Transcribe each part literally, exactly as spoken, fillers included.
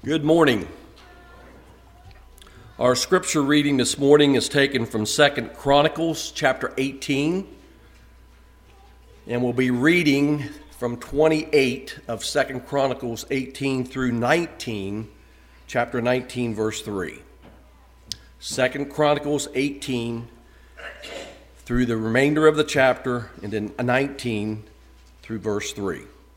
Good morning. Our scripture reading this morning is taken from Second Chronicles chapter eighteen, and we'll be reading from twenty-eight of Second Chronicles eighteen through nineteen, chapter nineteen, verse three. Second Chronicles eighteen through the remainder of the chapter, and then nineteen through verse three.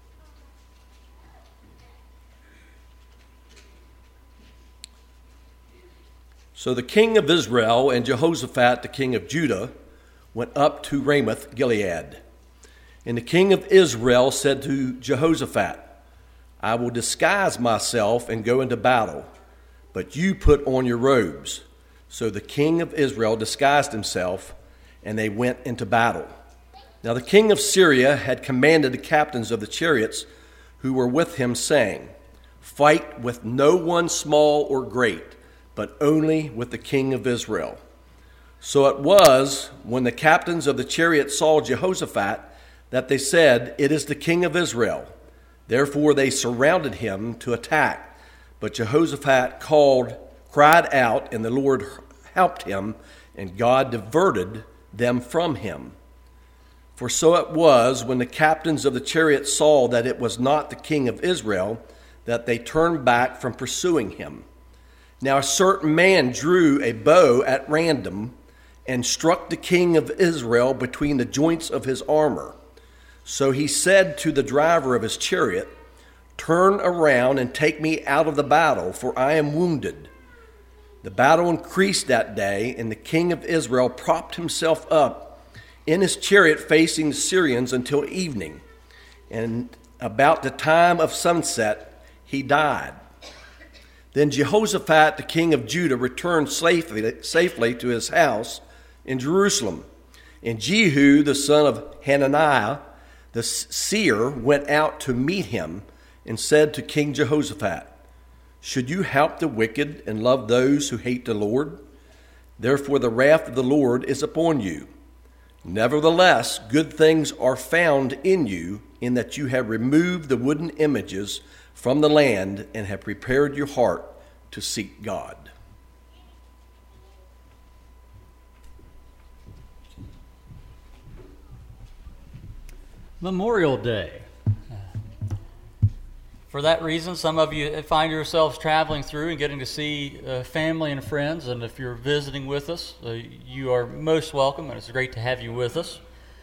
So the king of Israel and Jehoshaphat, the king of Judah, went up to Ramoth Gilead. And the king of Israel said to Jehoshaphat, I will disguise myself and go into battle, but you put on your robes. So the king of Israel disguised himself, and they went into battle. Now the king of Syria had commanded the captains of the chariots who were with him, saying, Fight with no one small or great, but only with the king of Israel. So it was, when the captains of the chariots saw Jehoshaphat, that they said, It is the king of Israel. Therefore they surrounded him to attack. But Jehoshaphat called, cried out, and the Lord helped him, and God diverted them from him. For so it was, when the captains of the chariots saw that it was not the king of Israel, that they turned back from pursuing him. Now a certain man drew a bow at random and struck the king of Israel between the joints of his armor. So he said to the driver of his chariot, Turn around and take me out of the battle, for I am wounded. The battle increased that day, and the king of Israel propped himself up in his chariot facing the Syrians until evening. And about the time of sunset, he died. Then Jehoshaphat, the king of Judah, returned safely, safely to his house in Jerusalem. And Jehu, the son of Hananiah, the seer, went out to meet him and said to King Jehoshaphat, Should you help the wicked and love those who hate the Lord? Therefore the wrath of the Lord is upon you. Nevertheless, good things are found in you, in that you have removed the wooden images from the land and have prepared your heart to seek God. Memorial Day. For that reason, some of you find yourselves traveling through and getting to see uh, family and friends, and if you're visiting with us, uh, you are most welcome, and it's great to have you with us.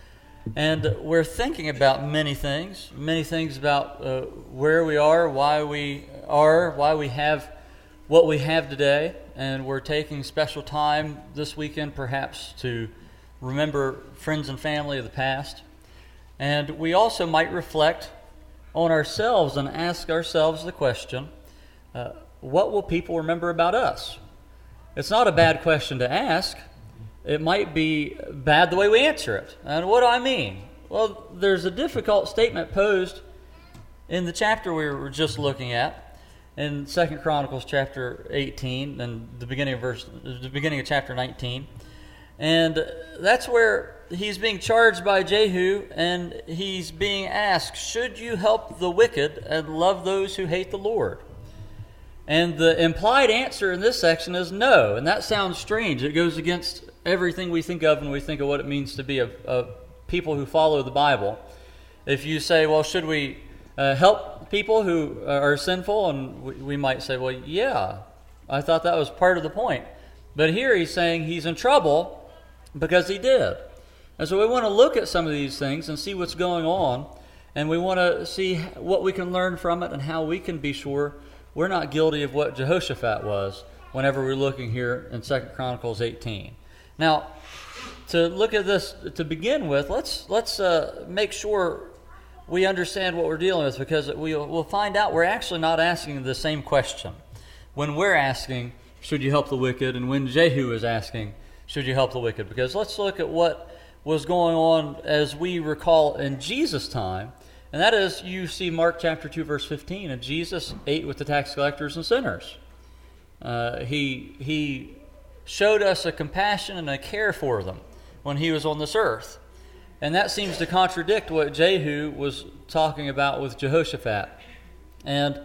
And we're thinking about many things, many things about uh, where we are, why we are, why we have what we have today, and we're taking special time this weekend perhaps to remember friends and family of the past. And we also might reflect on ourselves and ask ourselves the question, uh, what will people remember about us? It's not a bad question to ask. It might be bad the way we answer it. And what do I mean? Well, there's a difficult statement posed in the chapter we were just looking at, in Second Chronicles chapter eighteen, and the beginning of verse, the beginning of chapter nineteen. And that's where he's being charged by Jehu, and he's being asked, should you help the wicked and love those who hate the Lord? And the implied answer in this section is no, and that sounds strange. It goes against everything we think of when we think of what it means to be a, a people who follow the Bible. If you say, well, should we uh, help people who are sinful? And we, we might say, well, yeah, I thought that was part of the point. But here he's saying he's in trouble because he did. And so we want to look at some of these things and see what's going on, and we want to see what we can learn from it and how we can be sure we're not guilty of what Jehoshaphat was whenever we're looking here in Second Chronicles eighteen. Now, to look at this to begin with, let's let's uh, make sure we understand what we're dealing with, because we, we'll find out we're actually not asking the same question when we're asking, should you help the wicked, and when Jehu is asking, should you help the wicked? Because let's look at what was going on as we recall in Jesus' time, and that is, you see Mark chapter two, verse fifteen, and Jesus ate with the tax collectors and sinners. Uh, he he showed us a compassion and a care for them when he was on this earth. And that seems to contradict what Jehu was talking about with Jehoshaphat. And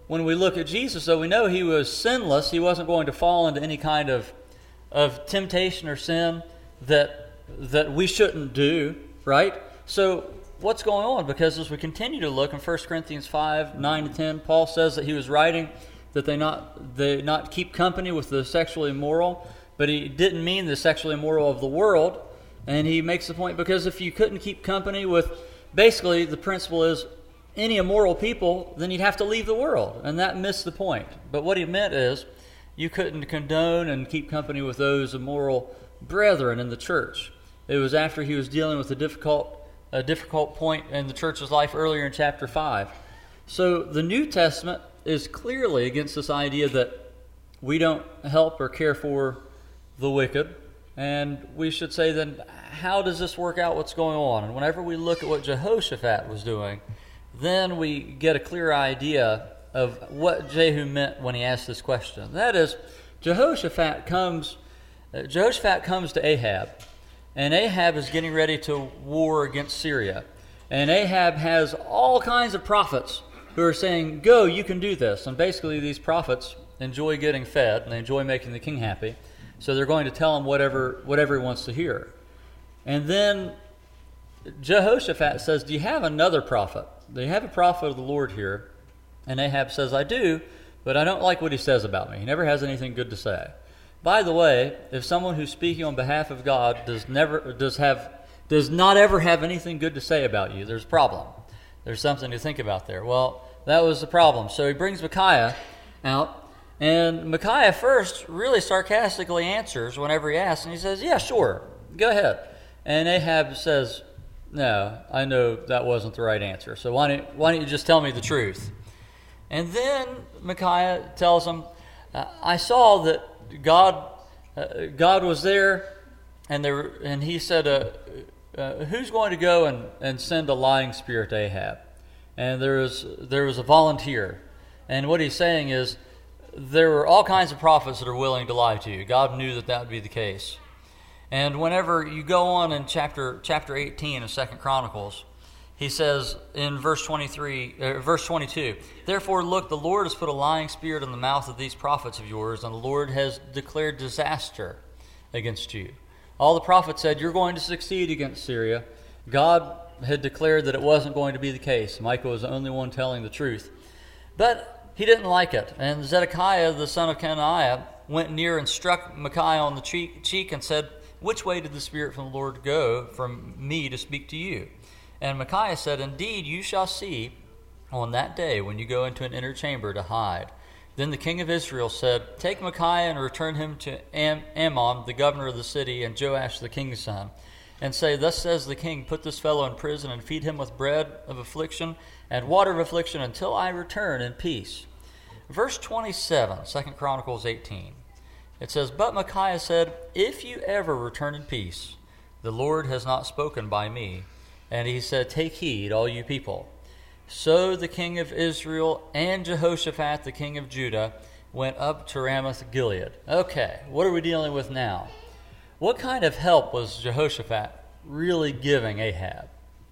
when we look at Jesus, though, we know he was sinless. He wasn't going to fall into any kind of of temptation or sin that that we shouldn't do, right? So what's going on? Because as we continue to look in First Corinthians five, nine to ten, Paul says that he was writing that they not they not keep company with the sexually immoral, but he didn't mean the sexually immoral of the world. And he makes the point, because if you couldn't keep company with, basically the principle is any immoral people, then you'd have to leave the world. And that missed the point. But what he meant is you couldn't condone and keep company with those immoral brethren in the church. It was after he was dealing with a difficult, a difficult point in the church's life earlier in chapter five. So the New Testament is clearly against this idea that we don't help or care for the wicked. And we should say then, how does this work out, what's going on? And whenever we look at what Jehoshaphat was doing, then we get a clear idea of what Jehu meant when he asked this question. That is, Jehoshaphat comes, uh, Jehoshaphat comes to Ahab, and Ahab is getting ready to war against Syria. And Ahab has all kinds of prophets who are saying, go, you can do this. And basically these prophets enjoy getting fed, and they enjoy making the king happy. So they're going to tell him whatever, whatever he wants to hear. And then Jehoshaphat says, do you have another prophet? Do you have a prophet of the Lord here? And Ahab says, I do, but I don't like what he says about me. He never has anything good to say. By the way, if someone who's speaking on behalf of God does never does have does not ever have anything good to say about you, there's a problem. There's something to think about there. Well, that was the problem. So he brings Micaiah out, and Micaiah first really sarcastically answers whenever he asks, and he says, yeah, sure, go ahead. And Ahab says, no, I know that wasn't the right answer, so why don't, why don't you just tell me the truth? And then Micaiah tells him, I saw that God uh, God was there, and there, and he said, uh, uh, who's going to go and, and send a lying spirit to Ahab? And there was, there was a volunteer. And what he's saying is, there were all kinds of prophets that are willing to lie to you. God knew that that would be the case. And whenever you go on in chapter chapter eighteen of Second Chronicles, he says in verse twenty-three, uh, verse twenty-two, therefore look, the Lord has put a lying spirit in the mouth of these prophets of yours, and the Lord has declared disaster against you. All the prophets said, you're going to succeed against Syria. God had declared that it wasn't going to be the case. Micah was the only one telling the truth. But he didn't like it. And Zedekiah, the son of Kenaniah, went near and struck Micaiah on the cheek, cheek and said, which way did the Spirit from the Lord go from me to speak to you? And Micaiah said, indeed, you shall see on that day when you go into an inner chamber to hide. Then the king of Israel said, take Micaiah and return him to Am- Ammon, the governor of the city, and Joash the king's son, and say, thus says the king, put this fellow in prison and feed him with bread of affliction and water of affliction until I return in peace. Verse twenty-seven, Second Chronicles eighteen. It says, but Micaiah said, if you ever return in peace, the Lord has not spoken by me. And he said, take heed, all you people. So the king of Israel and Jehoshaphat, the king of Judah, went up to Ramoth Gilead. Okay, what are we dealing with now? What kind of help was Jehoshaphat really giving Ahab?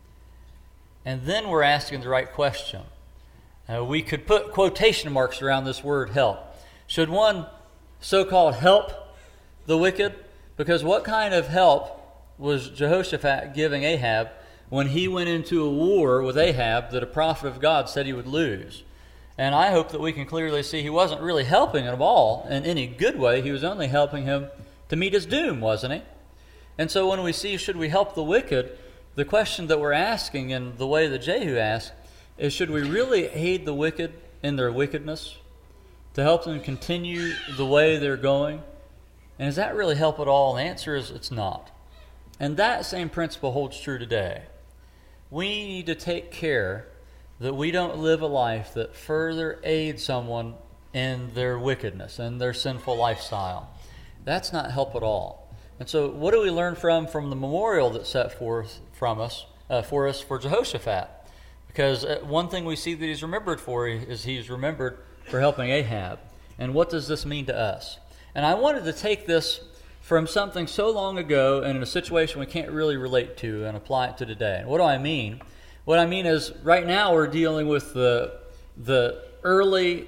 And then we're asking the right question. Uh, we could put quotation marks around this word help. Should one so-called help the wicked? Because what kind of help was Jehoshaphat giving Ahab when he went into a war with Ahab that a prophet of God said he would lose? And I hope that we can clearly see he wasn't really helping him at all in any good way. He was only helping him to meet his doom, wasn't he? And so when we see, should we help the wicked, the question that we're asking in the way that Jehu asked is, should we really aid the wicked in their wickedness to help them continue the way they're going? And does that really help at all? And the answer is it's not. And that same principle holds true today. We need to take care that we don't live a life that further aids someone in their wickedness and their sinful lifestyle. That's not help at all. And so what do we learn from from the memorial that's set forth from us uh, for us for Jehoshaphat? Because uh, one thing we see that he's remembered for is he's remembered for helping Ahab. And what does this mean to us? And I wanted to take this from something so long ago and in a situation we can't really relate to and apply it to today. And what do I mean? What I mean is right now we're dealing with the the early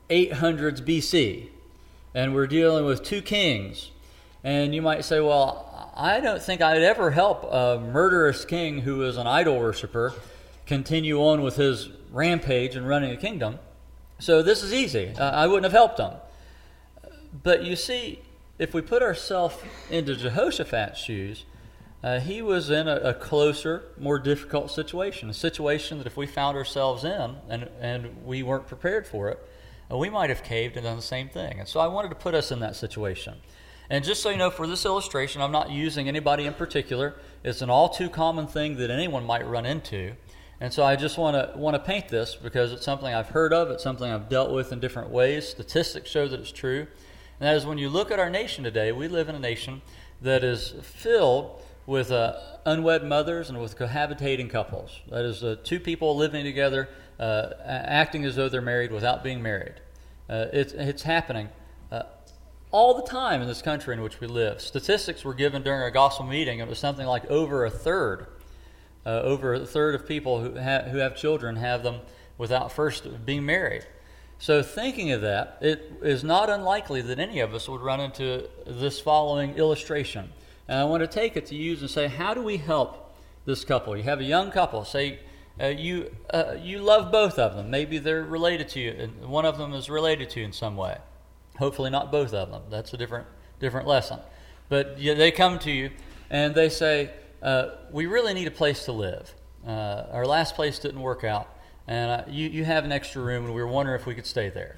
eight hundreds B C, and we're dealing with two kings. And you might say, well, I don't think I'd ever help a murderous king who is an idol worshiper continue on with his rampage and running a kingdom. So this is easy. Uh, I wouldn't have helped him. But you see, if we put ourselves into Jehoshaphat's shoes, uh, he was in a, a closer, more difficult situation, a situation that if we found ourselves in and, and we weren't prepared for it, uh, we might have caved and done the same thing. And so I wanted to put us in that situation. And just so you know, for this illustration, I'm not using anybody in particular. It's an all too common thing that anyone might run into. And so I just want to want to paint this because it's something I've heard of. It's something I've dealt with in different ways. Statistics show that it's true. And that is when you look at our nation today, we live in a nation that is filled with uh, unwed mothers and with cohabitating couples. That is uh, two people living together, uh, acting as though they're married without being married. Uh, it's, it's happening uh, all the time in this country in which we live. Statistics were given during our gospel meeting. It was something like over a third. Uh, over a third of people who, ha- who have children have them without first being married. So thinking of that, it is not unlikely that any of us would run into this following illustration. And I want to take it to use and say, how do we help this couple? You have a young couple. Say uh, you uh, you love both of them. Maybe they're related to you, and one of them is related to you in some way. Hopefully not both of them. That's a different different lesson. But yeah, they come to you and they say, uh, we really need a place to live. Uh, our last place didn't work out. And uh, you, you have an extra room, and we were wondering if we could stay there.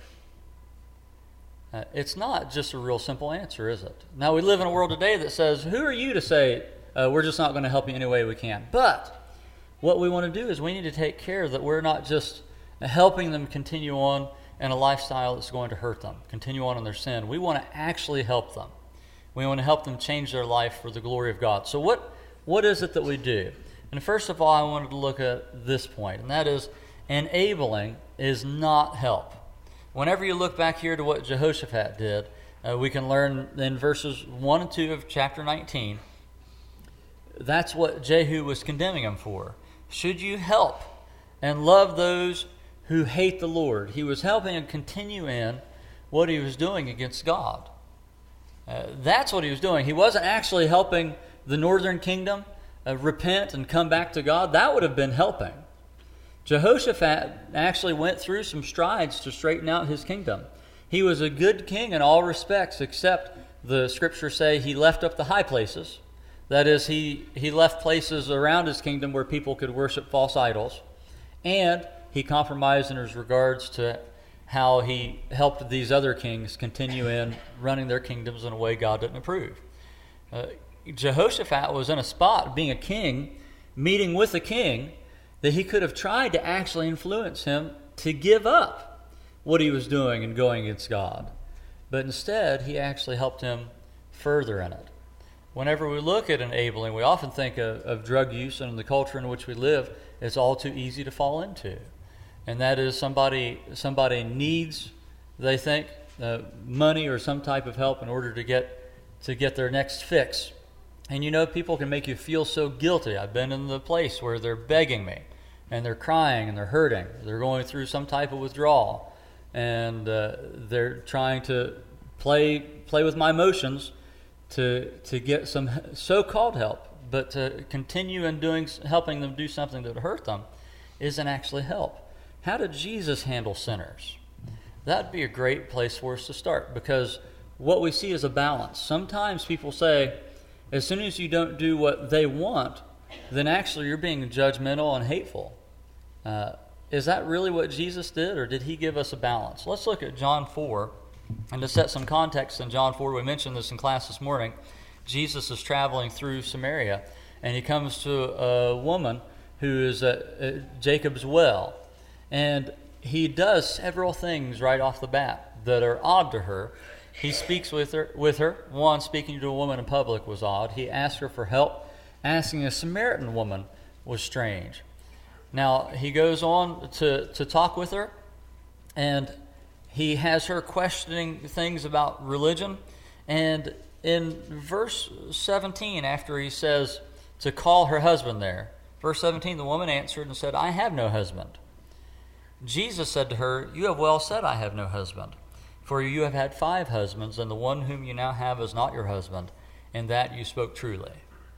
Uh, it's not just a real simple answer, is it? Now, we live in a world today that says, who are you to say, uh, we're just not going to help you any way we can? But what we want to do is we need to take care that we're not just helping them continue on in a lifestyle that's going to hurt them, continue on in their sin. We want to actually help them. We want to help them change their life for the glory of God. So what what is it that we do? And first of all, I wanted to look at this point, and that is, enabling is not help. Whenever you look back here to what Jehoshaphat did, uh, we can learn in verses one and two of chapter nineteen, that's what Jehu was condemning him for. Should you help and love those who hate the Lord? He was helping him continue in what he was doing against God. Uh, that's what he was doing. He wasn't actually helping the northern kingdom uh, repent and come back to God. That would have been helping. Jehoshaphat actually went through some strides to straighten out his kingdom. He was a good king in all respects, except the scriptures say he left up the high places. That is, he, he left places around his kingdom where people could worship false idols. And he compromised in his regards to how he helped these other kings continue in running their kingdoms in a way God didn't approve. Uh, Jehoshaphat was in a spot, being a king, meeting with a king, that he could have tried to actually influence him to give up what he was doing and going against God. But instead, he actually helped him further in it. Whenever we look at enabling, we often think of, of drug use, and in the culture in which we live, it's all too easy to fall into. And that is somebody somebody needs, they think, uh, money or some type of help in order to get to get their next fix. And you know, people can make you feel so guilty. I've been in the place where they're begging me, and they're crying, and they're hurting. They're going through some type of withdrawal, and uh, they're trying to play play with my emotions to to get some so-called help. But to continue in doing helping them do something that would hurt them isn't actually help. How did Jesus handle sinners? That'd be a great place for us to start, because what we see is a balance. Sometimes people say, as soon as you don't do what they want, then actually you're being judgmental and hateful. Uh, is that really what Jesus did, or did he give us a balance? Let's look at John four. And to set some context in John four, we mentioned this in class this morning. Jesus is traveling through Samaria, and he comes to a woman who is at, at Jacob's well. And he does several things right off the bat that are odd to her. He speaks with her. With her. One, speaking to a woman in public was odd. He asked her for help. Asking a Samaritan woman was strange. Now, he goes on to, to talk with her, and he has her questioning things about religion. And in verse seventeen, after he says to call her husband there, verse seventeen, the woman answered and said, I have no husband. Jesus said to her, "You have well said, I have no husband. For you have had five husbands, and the one whom you now have is not your husband, and that you spoke truly."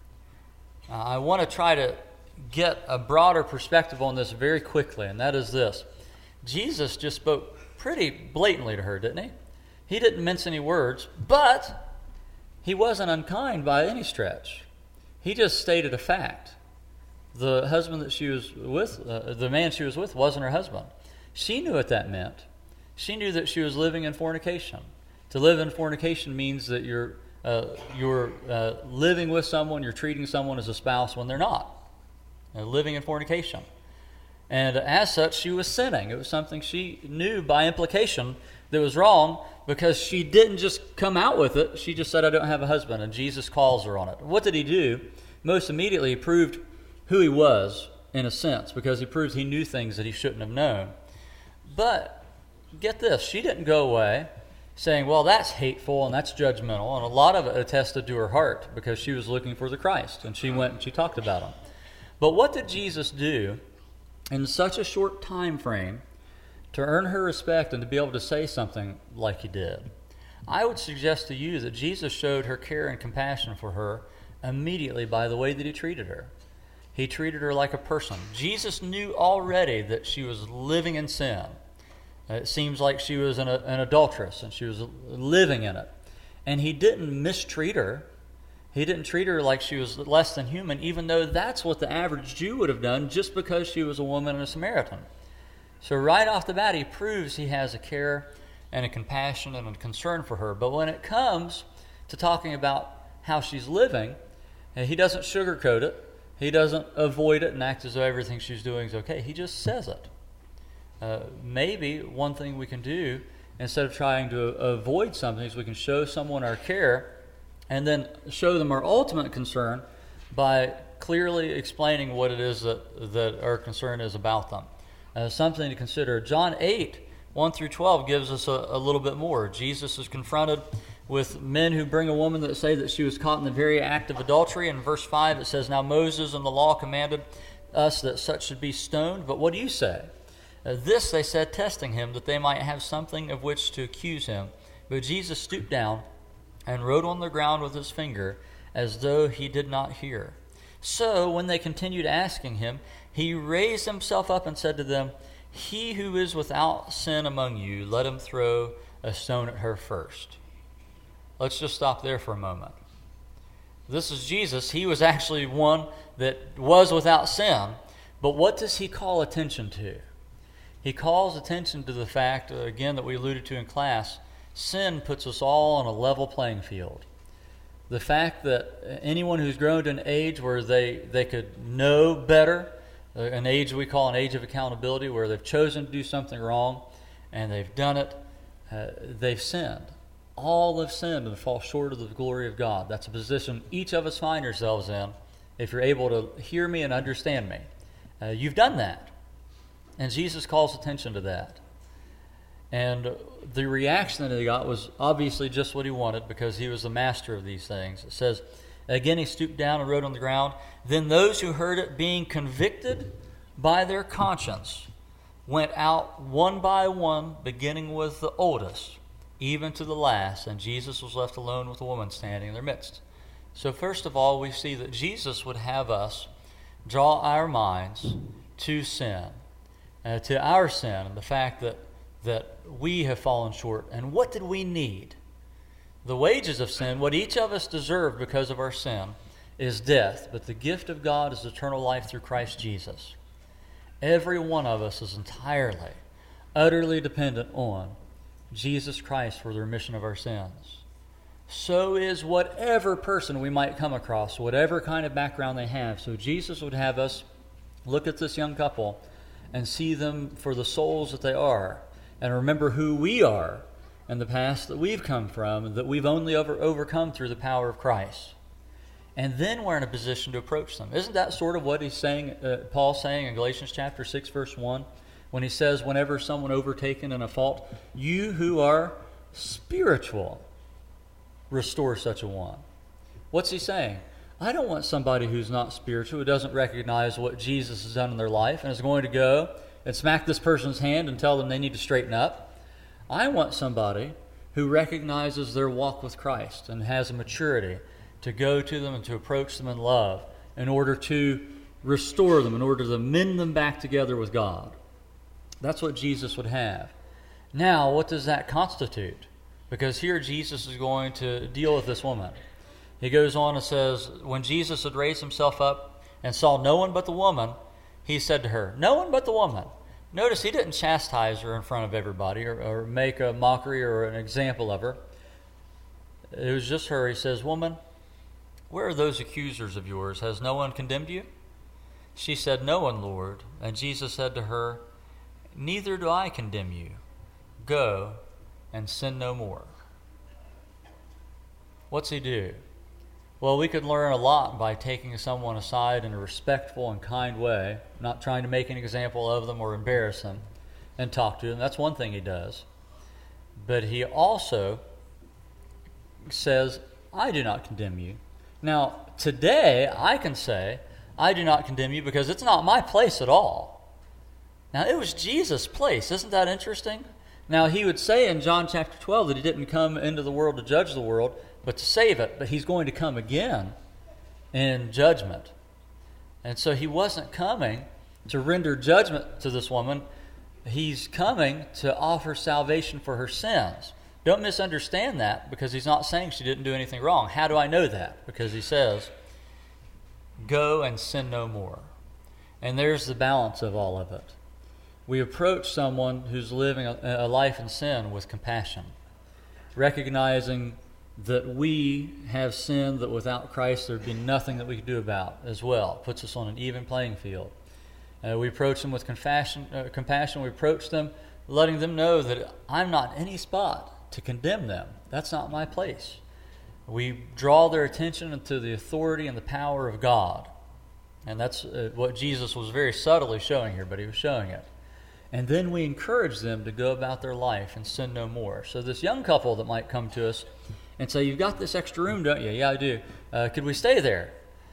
Uh, I want to try to get a broader perspective on this very quickly, and that is this. Jesus just spoke pretty blatantly to her, didn't he? He didn't mince any words, but he wasn't unkind by any stretch. He just stated a fact. The husband that she was with, uh, the man she was with, wasn't her husband. She knew what that meant. She knew that she was living in fornication. To live in fornication means that you're uh, you're uh, living with someone, you're treating someone as a spouse when they're not. Uh, living in fornication. And as such, she was sinning. It was something she knew by implication that was wrong, because she didn't just come out with it. She just said, "I don't have a husband," and Jesus calls her on it. What did he do? Most immediately, he proved who he was, in a sense, because he proved he knew things that he shouldn't have known. But get this, she didn't go away saying, "Well, that's hateful and that's judgmental," and a lot of it attested to her heart, because she was looking for the Christ, and she went and she talked about him. But what did Jesus do in such a short time frame to earn her respect and to be able to say something like he did? I would suggest to you that Jesus showed her care and compassion for her immediately by the way that he treated her. He treated her like a person. Jesus knew already that she was living in sin. It seems like she was an, an adulteress, and she was living in it. And he didn't mistreat her. He didn't treat her like she was less than human, even though that's what the average Jew would have done, just because she was a woman and a Samaritan. So right off the bat, he proves he has a care and a compassion and a concern for her. But when it comes to talking about how she's living, he doesn't sugarcoat it. He doesn't avoid it and act as though everything she's doing is okay. He just says it. Uh, maybe one thing we can do, instead of trying to avoid something, is we can show someone our care and then show them our ultimate concern by clearly explaining what it is that, that our concern is about them. Uh, something to consider. John eight, one through twelve gives us a, a little bit more. Jesus is confronted with men who bring a woman that say that she was caught in the very act of adultery. In verse five it says, "Now Moses in the law commanded us that such should be stoned, but what do you say?" Uh, this they said, testing him, that they might have something of which to accuse him. But Jesus stooped down and wrote on the ground with his finger, as though he did not hear. So when they continued asking him, he raised himself up and said to them, "He who is without sin among you, let him throw a stone at her first." Let's just stop there for a moment. This is Jesus. He was actually one that was without sin. But what does he call attention to? He calls attention to the fact, again, that we alluded to in class, sin puts us all on a level playing field. The fact that anyone who's grown to an age where they, they could know better, an age we call an age of accountability, where they've chosen to do something wrong and they've done it, uh, they've sinned. All have sinned and fall short of the glory of God. That's a position each of us find ourselves in, if you're able to hear me and understand me. Uh, you've done that. And Jesus calls attention to that. And the reaction that he got was obviously just what he wanted, because he was the master of these things. It says, again he stooped down and wrote on the ground. Then those who heard it, being convicted by their conscience, went out one by one, beginning with the oldest, even to the last, and Jesus was left alone with a woman standing in their midst. So first of all, we see that Jesus would have us draw our minds to sin, uh, to our sin, and the fact that, that we have fallen short. And what did we need? The wages of sin, what each of us deserve because of our sin, is death, but the gift of God is eternal life through Christ Jesus. Every one of us is entirely, utterly dependent on Jesus Christ for the remission of our sins. So is whatever person we might come across, whatever kind of background they have. So Jesus would have us look at this young couple and see them for the souls that they are, and remember who we are and the past that we've come from, and that we've only over, overcome through the power of Christ. And then we're in a position to approach them. Isn't that sort of what he's saying, uh, Paul's saying in Galatians chapter six, verse one? When he says, whenever someone overtaken in a fault, you who are spiritual, restore such a one. What's he saying? I don't want somebody who's not spiritual, who doesn't recognize what Jesus has done in their life and is going to go and smack this person's hand and tell them they need to straighten up. I want somebody who recognizes their walk with Christ and has a maturity to go to them and to approach them in love in order to restore them, in order to mend them back together with God. That's what Jesus would have. Now, what does that constitute? Because here Jesus is going to deal with this woman. He goes on and says, when Jesus had raised himself up and saw no one but the woman, he said to her, no one but the woman. Notice he didn't chastise her in front of everybody or, or make a mockery or an example of her. It was just her. He says, woman, where are those accusers of yours? Has no one condemned you? She said, no one, Lord. And Jesus said to her, neither do I condemn you. Go and sin no more. What's he do? Well, we could learn a lot by taking someone aside in a respectful and kind way, not trying to make an example of them or embarrass them, and talk to them. That's one thing he does. But he also says, I do not condemn you. Now, today, I can say, I do not condemn you because it's not my place at all. Now, it was Jesus' place. Isn't that interesting? Now, he would say in John chapter twelve that he didn't come into the world to judge the world, but to save it. But he's going to come again in judgment. And so he wasn't coming to render judgment to this woman. He's coming to offer salvation for her sins. Don't misunderstand that, because he's not saying she didn't do anything wrong. How do I know that? Because he says, go and sin no more. And there's the balance of all of it. We approach someone who's living a, a life in sin with compassion, recognizing that we have sinned, that without Christ there'd be nothing that we could do about as well. Puts us on an even playing field. Uh, we approach them with compassion, uh, compassion. We approach them letting them know that I'm not in any spot to condemn them. That's not my place. We draw their attention to the authority and the power of God. And that's uh, what Jesus was very subtly showing here, but he was showing it. And then we encourage them to go about their life and sin no more. So this young couple that might come to us and say, you've got this extra room, don't you? Yeah, I do. Uh, could we stay there?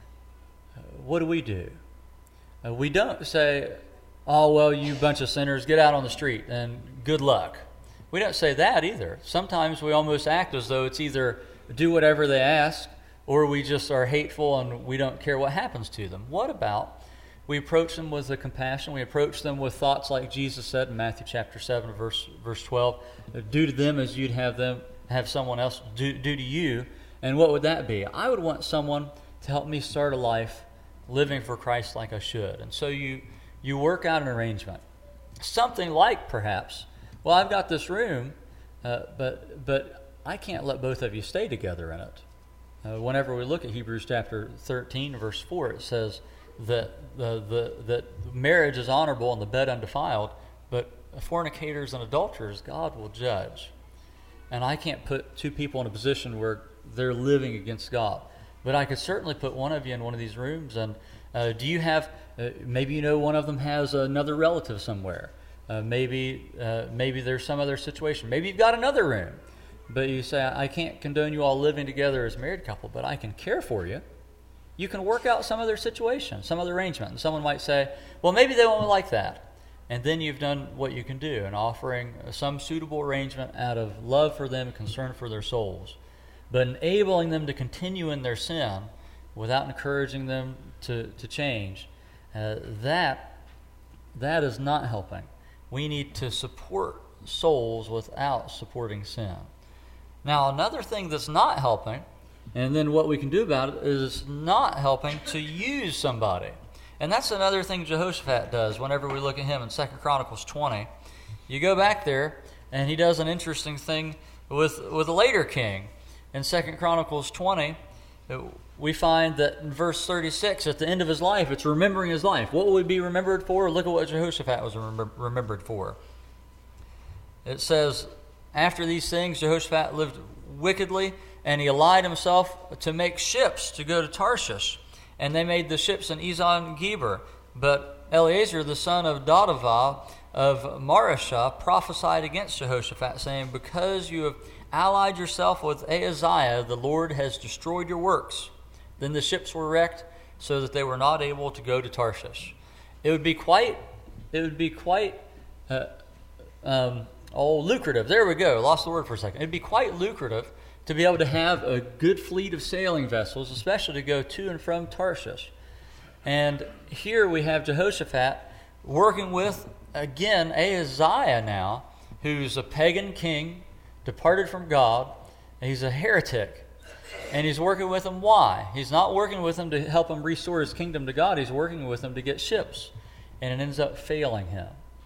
Uh, what do we do? Uh, we don't say, oh, well, you bunch of sinners, get out on the street and good luck. We don't say that either. Sometimes we almost act as though it's either do whatever they ask, or we just are hateful and we don't care what happens to them. What about we approach them with a compassion? We approach them with thoughts like Jesus said in Matthew chapter seven, verse verse twelve. Do to them as you'd have them have someone else do, do to you. And what would that be? I would want someone to help me start a life living for Christ like I should. And so you you work out an arrangement. Something like perhaps, well, I've got this room, uh, but but I can't let both of you stay together in it. Uh, whenever we look at Hebrews chapter thirteen, verse four, it says that the, the that marriage is honorable and the bed undefiled, but fornicators and adulterers God will judge. And I can't put two people in a position where they're living against God. But I could certainly put one of you in one of these rooms. And uh, do you have, uh, maybe you know one of them has another relative somewhere. Uh, maybe uh, maybe there's some other situation. Maybe you've got another room. But you say, I can't condone you all living together as a married couple, but I can care for you. You can work out some other situation, some other arrangement. And someone might say, well, maybe they won't like that. And then you've done what you can do in offering some suitable arrangement out of love for them and concern for their souls, but enabling them to continue in their sin without encouraging them to, to change. Uh, that, that is not helping. We need to support souls without supporting sin. Now, another thing that's not helping, and then what we can do about it, is not helping to use somebody. And that's another thing Jehoshaphat does whenever we look at him in Second Chronicles twenty. You go back there, and he does an interesting thing with, with a later king. In Second Chronicles twenty, we find that in verse thirty-six, at the end of his life, it's remembering his life. What will he be remembered for? Look at what Jehoshaphat was remember, remembered for. It says, after these things, Jehoshaphat lived wickedly, and he allied himself to make ships to go to Tarshish. And they made the ships in Ezon Geber. But Eleazar, the son of Dodavah of Mareshah, prophesied against Jehoshaphat, saying, because you have allied yourself with Ahaziah, the Lord has destroyed your works. Then the ships were wrecked, so that they were not able to go to Tarshish. It would be quite it would be quite uh, um, oh lucrative. There we go. Lost the word for a second. It'd be quite lucrative to be able to have a good fleet of sailing vessels, especially to go to and from Tarshish. And here we have Jehoshaphat working with, again, Ahaziah now, who's a pagan king, departed from God, and he's a heretic. And he's working with him. Why? He's not working with him to help him restore his kingdom to God. He's working with him to get ships. And it ends up failing him.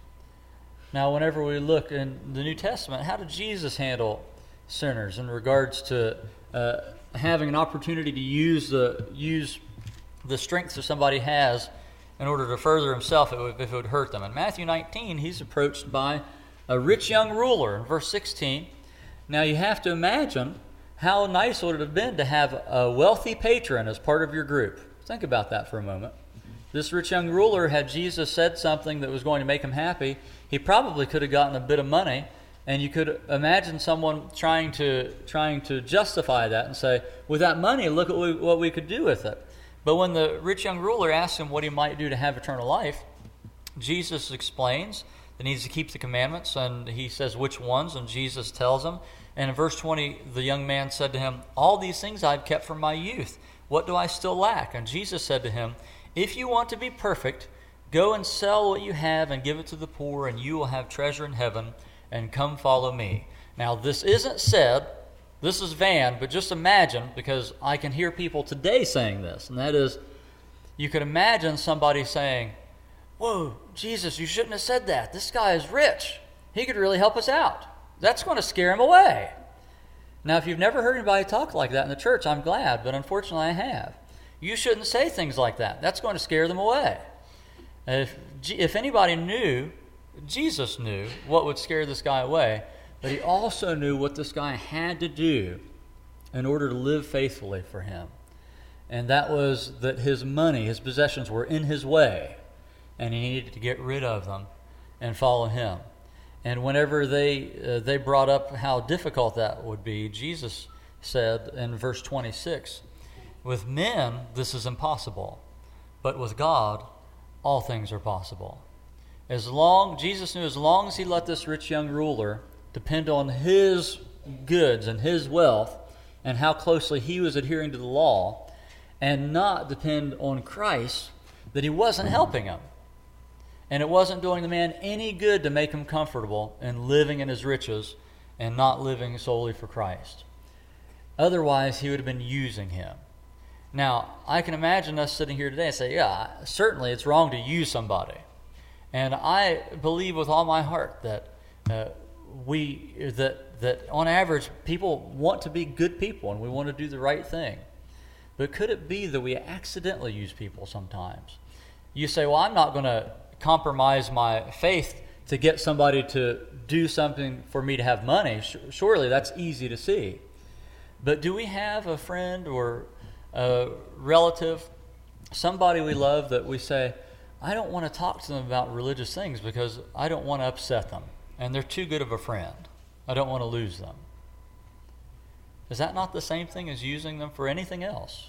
Now, whenever we look in the New Testament, how did Jesus handle sinners in regards to uh, having an opportunity to use the use the strength that somebody has in order to further himself if it would, if it would hurt them? In Matthew nineteen, he's approached by a rich young ruler in verse sixteen. Now, you have to imagine how nice would it have been to have a wealthy patron as part of your group. Think about that for a moment. This rich young ruler, had Jesus said something that was going to make him happy, he probably could have gotten a bit of money, and you could imagine someone trying to trying to justify that and say, with that money, look at what we could do with it. But when the rich young ruler asks him what he might do to have eternal life, Jesus explains that he needs to keep the commandments, and he says which ones, and Jesus tells him. And in verse twenty, the young man said to him, all these things I've kept from my youth. What do I still lack? And Jesus said to him, if you want to be perfect, go and sell what you have and give it to the poor, and you will have treasure in heaven, and come follow me. Now, this isn't said, this is Van, but just imagine, because I can hear people today saying this, and that is, you could imagine somebody saying, whoa, Jesus, you shouldn't have said that. This guy is rich. He could really help us out. That's going to scare him away. Now, if you've never heard anybody talk like that in the church, I'm glad, but unfortunately I have. You shouldn't say things like that. That's going to scare them away. If, if anybody knew, Jesus knew what would scare this guy away, but he also knew what this guy had to do in order to live faithfully for him. And that was that his money, his possessions were in his way, and he needed to get rid of them and follow him. And whenever they uh, they brought up how difficult that would be, Jesus said in verse twenty-six, with men this is impossible, but with God all things are possible. As long, Jesus knew as long as he let this rich young ruler depend on his goods and his wealth and how closely he was adhering to the law and not depend on Christ, that he wasn't helping him. And it wasn't doing the man any good to make him comfortable in living in his riches and not living solely for Christ. Otherwise, he would have been using him. Now, I can imagine us sitting here today and say, yeah, certainly it's wrong to use somebody. And I believe with all my heart that uh, we that that on average people want to be good people and we want to do the right thing. But could it be that we accidentally use people sometimes? You say, well, I'm not going to compromise my faith to get somebody to do something for me to have money. Surely that's easy to see. But do we have a friend or a relative, somebody we love that we say, I don't want to talk to them about religious things because I don't want to upset them, and they're too good of a friend. I don't want to lose them. Is that not the same thing as using them for anything else?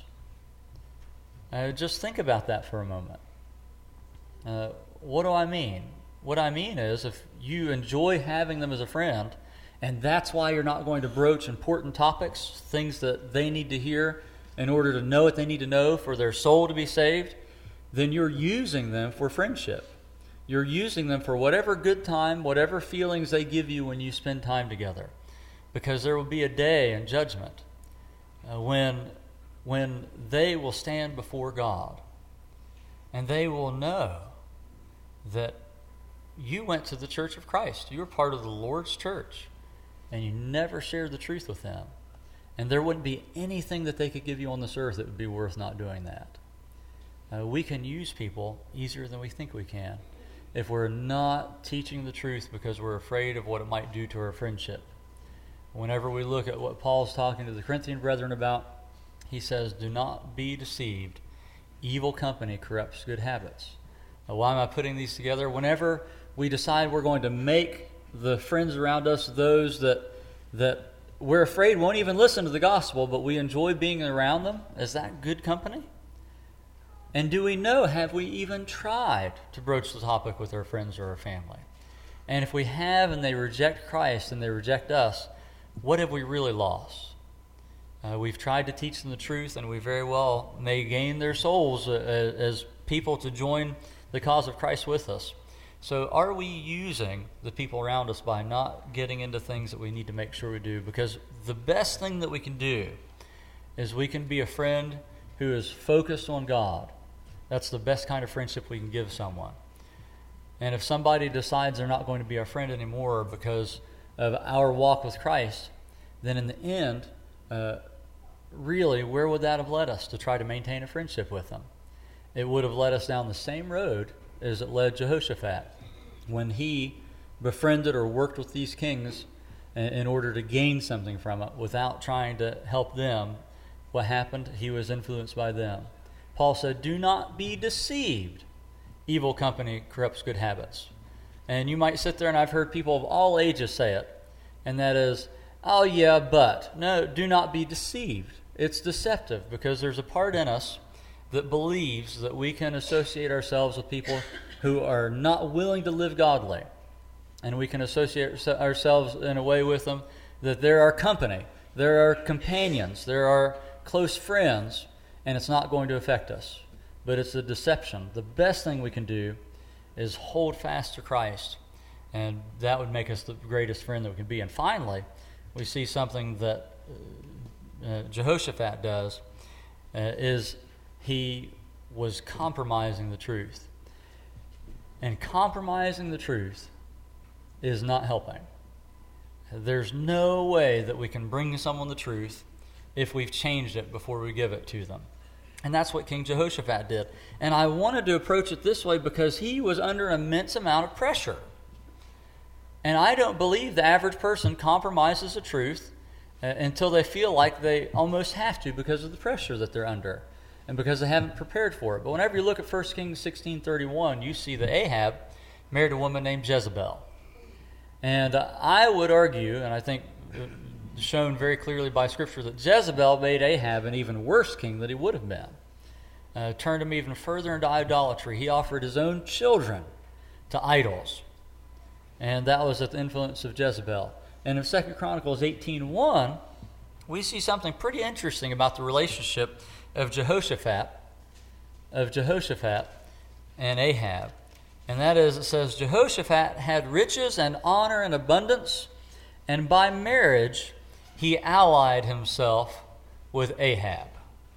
Uh, just think about that for a moment. Uh, what do I mean? What I mean is if you enjoy having them as a friend, and that's why you're not going to broach important topics, things that they need to hear in order to know what they need to know for their soul to be saved, then you're using them for friendship. You're using them for whatever good time, whatever feelings they give you when you spend time together. Because there will be a day in judgment uh, when, when they will stand before God and they will know that you went to the church of Christ. You were part of the Lord's church and you never shared the truth with them. And there wouldn't be anything that they could give you on this earth that would be worth not doing that. Uh, we can use people easier than we think we can if we're not teaching the truth because we're afraid of what it might do to our friendship. Whenever we look at what Paul's talking to the Corinthian brethren about, he says, do not be deceived. Evil company corrupts good habits. Now, why am I putting these together? Whenever we decide we're going to make the friends around us those that that we're afraid won't even listen to the gospel, but we enjoy being around them, is that good company? And do we know, have we even tried to broach the topic with our friends or our family? And if we have and they reject Christ and they reject us, what have we really lost? Uh, we've tried to teach them the truth, and we very well may gain their souls uh, as people to join the cause of Christ with us. So are we using the people around us by not getting into things that we need to make sure we do? Because the best thing that we can do is we can be a friend who is focused on God. That's the best kind of friendship we can give someone. And if somebody decides they're not going to be our friend anymore because of our walk with Christ, then in the end, uh, really, where would that have led us to try to maintain a friendship with them? It would have led us down the same road as it led Jehoshaphat when he befriended or worked with these kings in order to gain something from it without trying to help them. What happened? He was influenced by them. Paul said, do not be deceived. Evil company corrupts good habits. And you might sit there, and I've heard people of all ages say it, and that is, oh yeah, but. No, do not be deceived. It's deceptive because there's a part in us that believes that we can associate ourselves with people who are not willing to live godly. And we can associate ourselves in a way with them that they're our company, they're our companions, they're our close friends, and it's not going to affect us. But it's a deception. The best thing we can do is hold fast to Christ, and that would make us the greatest friend that we can be. And finally, we see something that uh, Jehoshaphat does, uh, is he was compromising the truth. And compromising the truth is not helping. There's no way that we can bring someone the truth if we've changed it before we give it to them. And that's what King Jehoshaphat did. And I wanted to approach it this way because he was under an immense amount of pressure. And I don't believe the average person compromises the truth uh, until they feel like they almost have to because of the pressure that they're under and because they haven't prepared for it. But whenever you look at First Kings sixteen thirty-one, you see that Ahab married a woman named Jezebel. And uh, I would argue, and I think shown very clearly by Scripture, that Jezebel made Ahab an even worse king than he would have been. Uh, turned him even further into idolatry. He offered his own children to idols. And that was at the influence of Jezebel. And in Second Chronicles eighteen one, we see something pretty interesting about the relationship of Jehoshaphat, of Jehoshaphat and Ahab. And that is, it says, Jehoshaphat had riches and honor and abundance, and by marriage he allied himself with Ahab.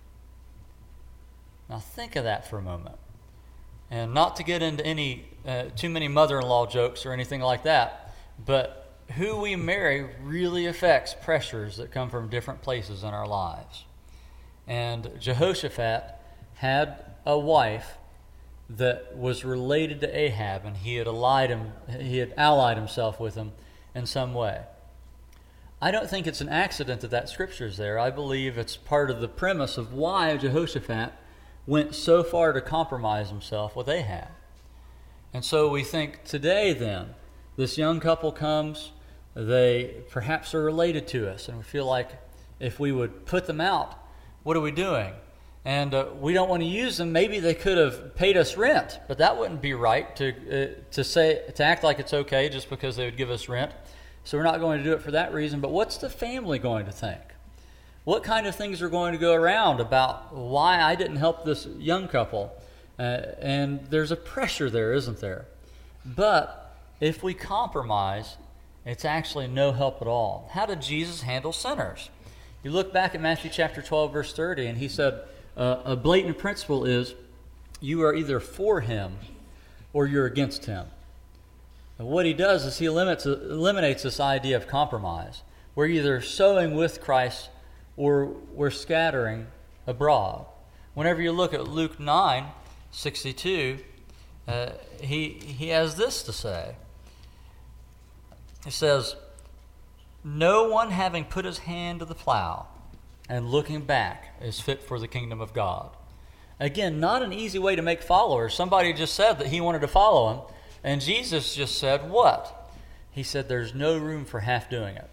Now think of that for a moment. And not to get into any uh, too many mother-in-law jokes or anything like that, but who we marry really affects pressures that come from different places in our lives. And Jehoshaphat had a wife that was related to Ahab, and he had allied him, he had allied himself with him in some way. I don't think it's an accident that that scripture is there. I believe it's part of the premise of why Jehoshaphat went so far to compromise himself with Ahab. And so we think today then, this young couple comes, they perhaps are related to us, and we feel like if we would put them out, what are we doing? And uh, we don't want to use them. Maybe they could have paid us rent, but that wouldn't be right to uh, to say to act like it's okay just because they would give us rent. So we're not going to do it for that reason. But what's the family going to think? What kind of things are going to go around about why I didn't help this young couple? Uh, and there's a pressure there, isn't there? But if we compromise, it's actually no help at all. How did Jesus handle sinners? You look back at Matthew chapter twelve, verse thirty, and he said, uh, a blatant principle is you are either for him or you're against him. And what he does is he limits, eliminates this idea of compromise. We're either sowing with Christ or we're scattering abroad. Whenever you look at Luke nine sixty-two, uh, he, he has this to say. He says, no one having put his hand to the plow and looking back is fit for the kingdom of God. Again, not an easy way to make followers. Somebody just said that he wanted to follow him, and Jesus just said, what? He said, there's no room for half doing it.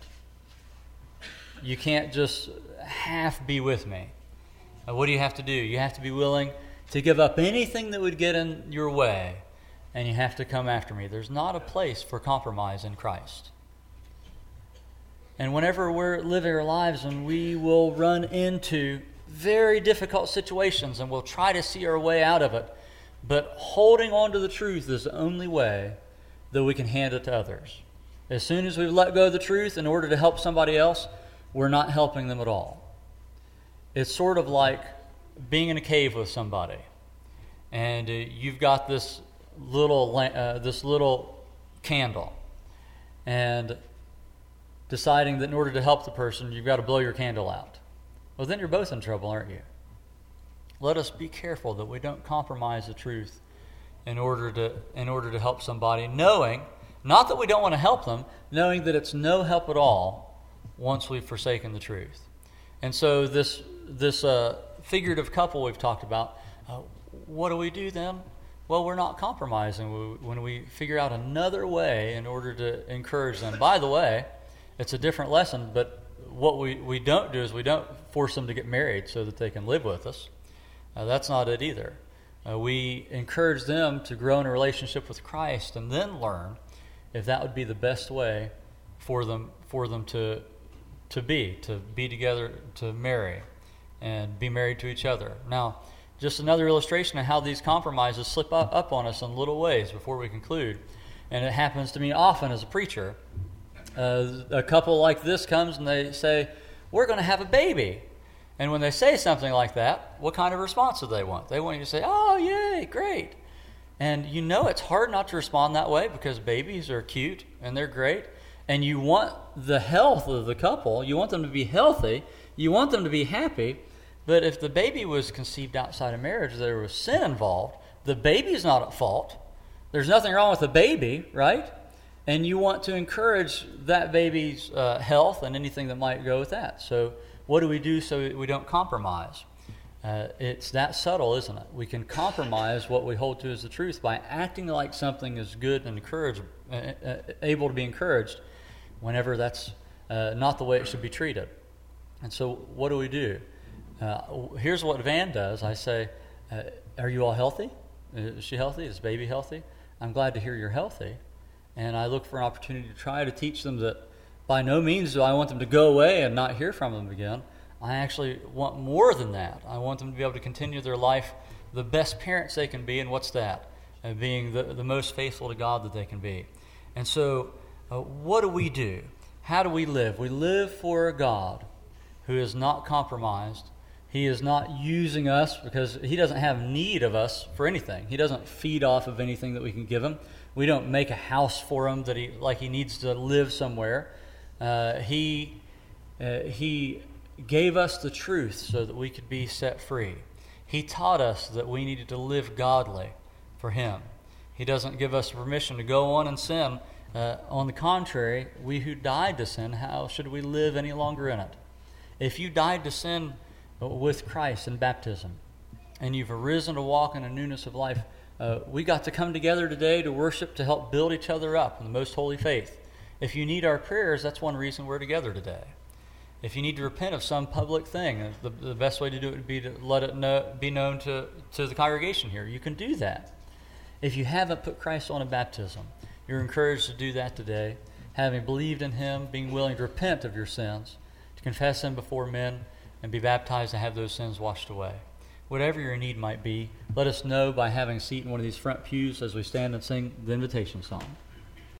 You can't just half be with me. Now, what do you have to do? You have to be willing to give up anything that would get in your way, and you have to come after me. There's not a place for compromise in Christ. And whenever we're living our lives, and we will run into very difficult situations, and we'll try to see our way out of it, but holding on to the truth is the only way that we can hand it to others. As soon as we've let go of the truth in order to help somebody else, we're not helping them at all. It's sort of like being in a cave with somebody, and uh, you've got this little uh, this little candle, and deciding that in order to help the person, you've got to blow your candle out. Well, then you're both in trouble, aren't you? Let us be careful that we don't compromise the truth in order to in order to help somebody, knowing, not that we don't want to help them, knowing that it's no help at all once we've forsaken the truth. And so this this uh, figurative couple we've talked about, uh, what do we do then? Well, we're not compromising when we figure out another way in order to encourage them. By the way, it's a different lesson, but what we, we don't do is we don't force them to get married so that they can live with us. Uh, that's not it either. Uh, we encourage them to grow in a relationship with Christ and then learn if that would be the best way for them for them to to be, to be together, to marry, and be married to each other. Now, just another illustration of how these compromises slip up, up on us in little ways before we conclude. And it happens to me often as a preacher. Uh, a couple like this comes and they say, we're going to have a baby. And when they say something like that, what kind of response do they want? They want you to say, oh, yay, great. And you know it's hard not to respond that way because babies are cute and they're great. And you want the health of the couple. You want them to be healthy. You want them to be happy. But if the baby was conceived outside of marriage, there was sin involved, the baby's not at fault. There's nothing wrong with the baby, right? And you want to encourage that baby's uh, health and anything that might go with that. So what do we do so we don't compromise? Uh, it's that subtle, isn't it? We can compromise what we hold to as the truth by acting like something is good and encouraged, uh, uh, able to be encouraged whenever that's uh, not the way it should be treated. And so what do we do? Uh, here's what Van does. I say, uh, are you all healthy? Is she healthy? Is baby healthy? I'm glad to hear you're healthy. And I look for an opportunity to try to teach them that by no means do I want them to go away and not hear from them again. I actually want more than that. I want them to be able to continue their life the best parents they can be. And what's that? Uh, being the, the most faithful to God that they can be. And so uh, what do we do? How do we live? We live for a God who is not compromised. He is not using us because he doesn't have need of us for anything. He doesn't feed off of anything that we can give him. We don't make a house for him that he like he needs to live somewhere. Uh, he uh, he gave us the truth so that we could be set free. He taught us that we needed to live godly for him. He doesn't give us permission to go on and sin. Uh, on the contrary, we who died to sin, how should we live any longer in it? If you died to sin with Christ in baptism, and you've arisen to walk in a newness of life, uh, we got to come together today to worship, to help build each other up in the most holy faith. If you need our prayers, that's one reason we're together today. If you need to repent of some public thing, the, the best way to do it would be to let it know, be known to, to the congregation here. You can do that. If you haven't put Christ on in baptism, you're encouraged to do that today, having believed in him, being willing to repent of your sins, to confess them before men, and be baptized to have those sins washed away. Whatever your need might be, let us know by having a seat in one of these front pews as we stand and sing the invitation song.